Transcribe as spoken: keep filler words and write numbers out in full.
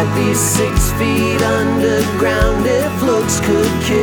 I'd be six feet underground if looks could kill.